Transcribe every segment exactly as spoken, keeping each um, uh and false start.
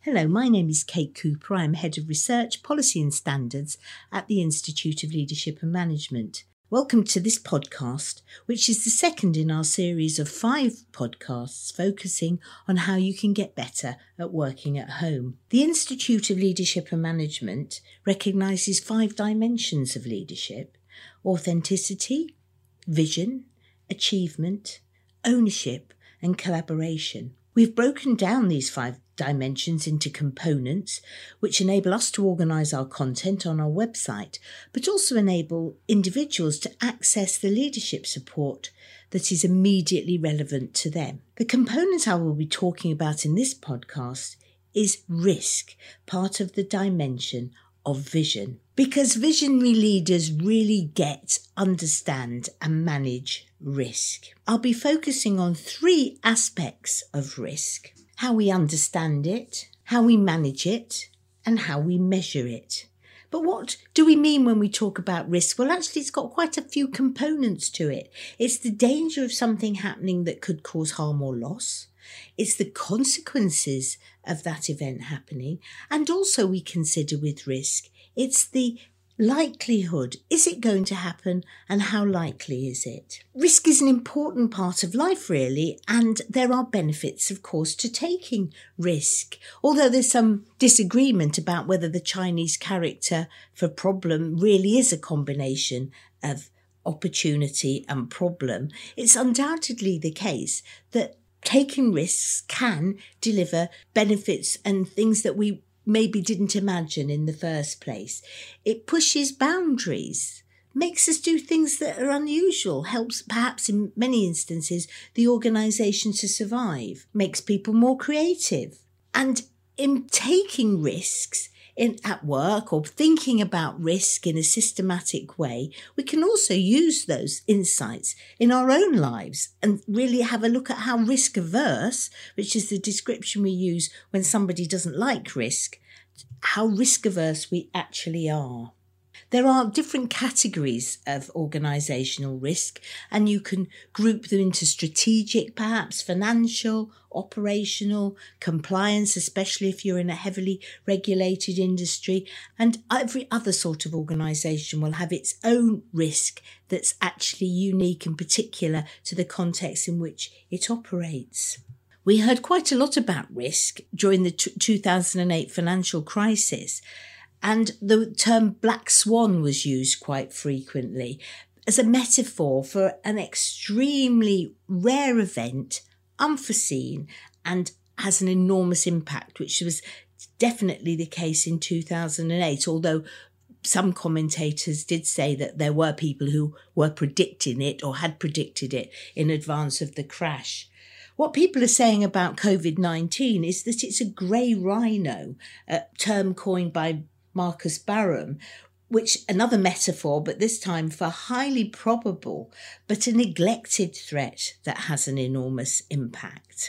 Hello, my name is Kate Cooper. I'm Head of Research, Policy and Standards at the Institute of Leadership and Management. Welcome to this podcast, which is the second in our series of five podcasts focusing on how you can get better at working at home. The Institute of Leadership and Management recognises five dimensions of leadership: authenticity, vision, achievement, ownership, and collaboration. We've broken down these five dimensions into components which enable us to organise our content on our website, but also enable individuals to access the leadership support that is immediately relevant to them. The component I will be talking about in this podcast is risk, part of the dimension of vision. Because visionary leaders really get, understand and manage risk. I'll be focusing on three aspects of risk: how we understand it, how we manage it, and how we measure it. But what do we mean when we talk about risk? Well, actually, it's got quite a few components to it. It's the danger of something happening that could cause harm or loss. It's the consequences of that event happening. And also we consider with risk, it's the likelihood. Is it going to happen, and how likely is it? Risk is an important part of life, really, and there are benefits, of course, to taking risk. Although there's some disagreement about whether the Chinese character for problem really is a combination of opportunity and problem, it's undoubtedly the case that taking risks can deliver benefits and things that we maybe didn't imagine in the first place. It pushes boundaries, makes us do things that are unusual, helps perhaps in many instances the organisation to survive, makes people more creative. And in taking risks in at work or thinking about risk in a systematic way, we can also use those insights in our own lives and really have a look at how risk averse, which is the description we use when somebody doesn't like risk, how risk averse we actually are. There are different categories of organisational risk, and you can group them into strategic, perhaps financial, operational, compliance, especially if you're in a heavily regulated industry, and every other sort of organisation will have its own risk that's actually unique and particular to the context in which it operates. We heard quite a lot about risk during the two thousand eight financial crisis, and the term black swan was used quite frequently as a metaphor for an extremely rare event, unforeseen, and has an enormous impact, which was definitely the case in two thousand eight, although some commentators did say that there were people who were predicting it or had predicted it in advance of the crash. What people are saying about covid nineteen is that it's a grey rhino, a term coined by Marcus Barham, which another metaphor, but this time for highly probable but a neglected threat that has an enormous impact.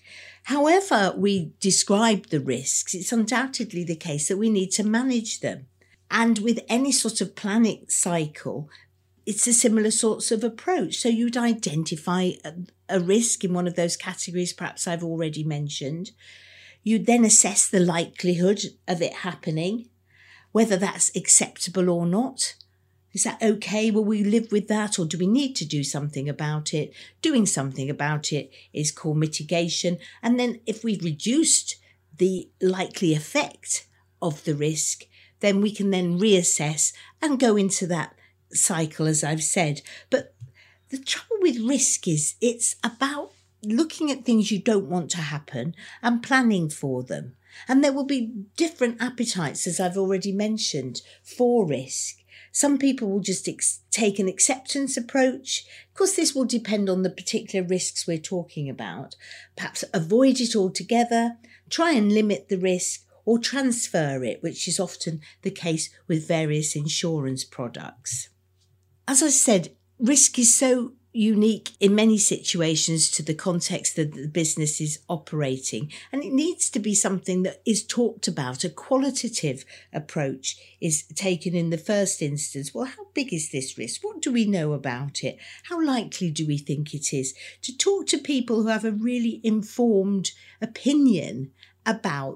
However we describe the risks, it's undoubtedly the case that we need to manage them. And with any sort of planning cycle, it's a similar sorts of approach. So you'd identify a, a risk in one of those categories, perhaps I've already mentioned. You'd then assess the likelihood of it happening, whether that's acceptable or not. Is that okay? Will we live with that, or do we need to do something about it? Doing something about it is called mitigation. And then if we've reduced the likely effect of the risk, then we can then reassess and go into that cycle, as I've said. But the trouble with risk is it's about looking at things you don't want to happen and planning for them. And there will be different appetites, as I've already mentioned, for risk. Some people will just ex- take an acceptance approach. Of course, this will depend on the particular risks we're talking about. Perhaps avoid it altogether, try and limit the risk, or transfer it, which is often the case with various insurance products. As I said, risk is so unique in many situations to the context that the business is operating, and it needs to be something that is talked about. A qualitative approach is taken in the first instance. Well, how big is this risk? What do we know about it? How likely do we think it is? To talk to people who have a really informed opinion about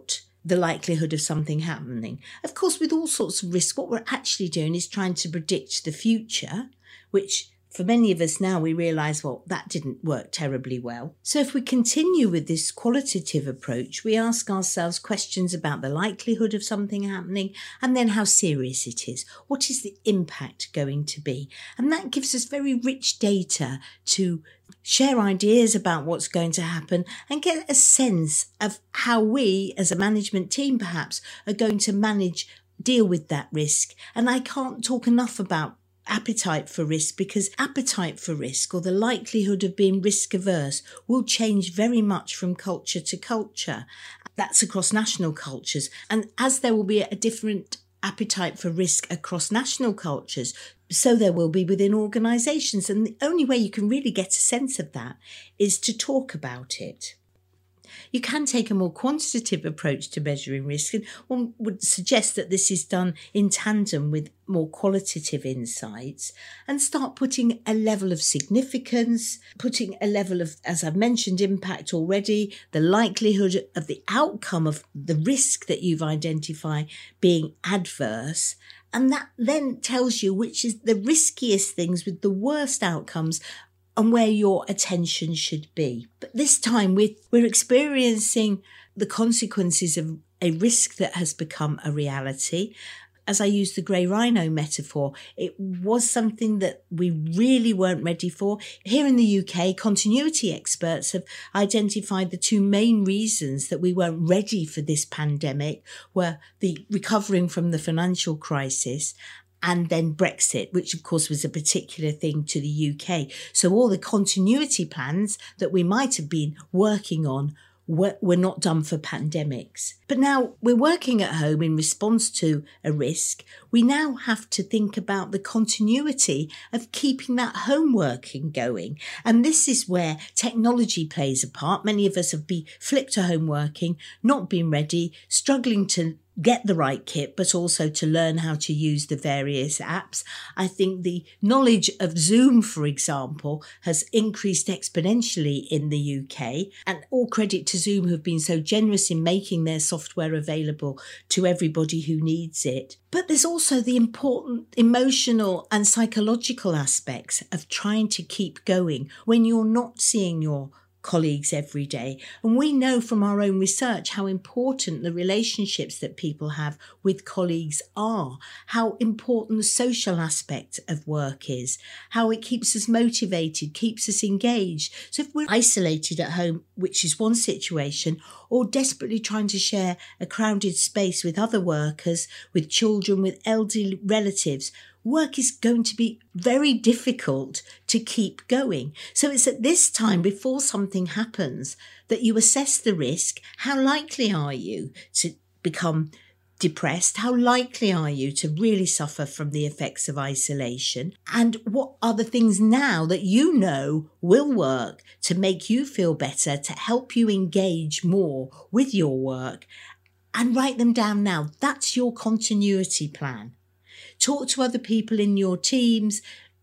the likelihood of something happening. Of course, with all sorts of risks, what we're actually doing is trying to predict the future, which for many of us now we realise, well, that didn't work terribly well. So if we continue with this qualitative approach, we ask ourselves questions about the likelihood of something happening and then how serious it is. What is the impact going to be? And that gives us very rich data to share ideas about what's going to happen and get a sense of how we as a management team perhaps are going to manage, deal with that risk. And I can't talk enough about appetite for risk, because appetite for risk, or the likelihood of being risk averse, will change very much from culture to culture. That's across national cultures. And as there will be a different appetite for risk across national cultures, so there will be within organisations. And the only way you can really get a sense of that is to talk about it. You can take a more quantitative approach to measuring risk, and one would suggest that this is done in tandem with more qualitative insights, and start putting a level of significance, putting a level of, as I've mentioned, impact already, the likelihood of the outcome of the risk that you've identified being adverse. And that then tells you which is the riskiest things with the worst outcomes and where your attention should be. But this time we're, we're experiencing the consequences of a risk that has become a reality. As I use the grey rhino metaphor, it was something that we really weren't ready for. Here in the U K, continuity experts have identified the two main reasons that we weren't ready for this pandemic were the recovering from the financial crisis and then Brexit, which of course was a particular thing to the U K. So all the continuity plans that we might have been working on were, were not done for pandemics. But now we're working at home in response to a risk. We now have to think about the continuity of keeping that home working going. And this is where technology plays a part. Many of us have been flipped to home working, not been ready, struggling to get the right kit, but also to learn how to use the various apps. I think the knowledge of Zoom, for example, has increased exponentially in the U K, and all credit to Zoom, who've been so generous in making their software available to everybody who needs it. But there's also the important emotional and psychological aspects of trying to keep going when you're not seeing your colleagues every day. And we know from our own research how important the relationships that people have with colleagues are, how important the social aspect of work is, how it keeps us motivated, keeps us engaged. So if we're isolated at home, which is one situation, or desperately trying to share a crowded space with other workers, with children, with elderly relatives, work is going to be very difficult to keep going. So it's at this time, before something happens, that you assess the risk. How likely are you to become depressed? How likely are you to really suffer from the effects of isolation? And what are the things now that you know will work to make you feel better, to help you engage more with your work? And write them down now. That's your continuity plan. Talk to other people in your teams.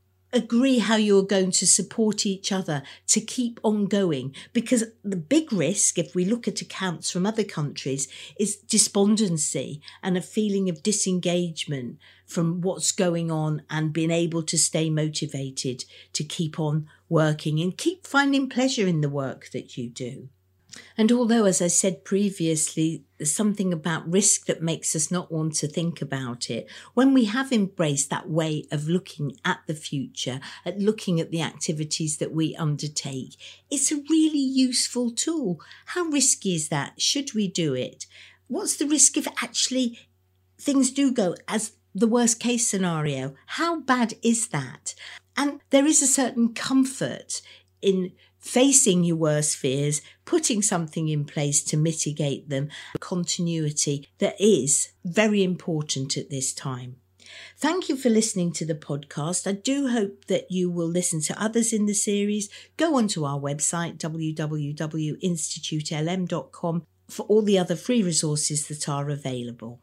Agree how you're going to support each other to keep on going. Because the big risk, if we look at accounts from other countries, is despondency and a feeling of disengagement from what's going on and being able to stay motivated to keep on working and keep finding pleasure in the work that you do. And although, as I said previously, there's something about risk that makes us not want to think about it, when we have embraced that way of looking at the future, at looking at the activities that we undertake, it's a really useful tool. How risky is that? Should we do it? What's the risk if actually things do go as the worst case scenario? How bad is that? And there is a certain comfort in facing your worst fears, putting something in place to mitigate them, continuity that is very important at this time. Thank you for listening to the podcast. I do hope that you will listen to others in the series. Go onto our website, w w w dot institute l m dot com, for all the other free resources that are available.